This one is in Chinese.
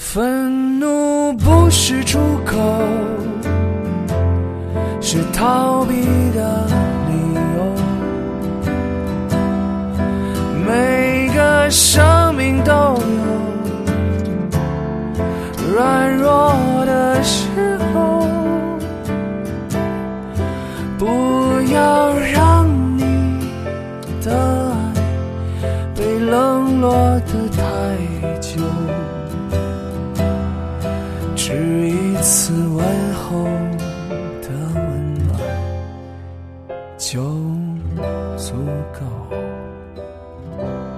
愤怒不是出口，是逃避的理由。每个生命都有软弱的时候，不要让你的爱被冷落得太久，只一次问候的温暖就足够。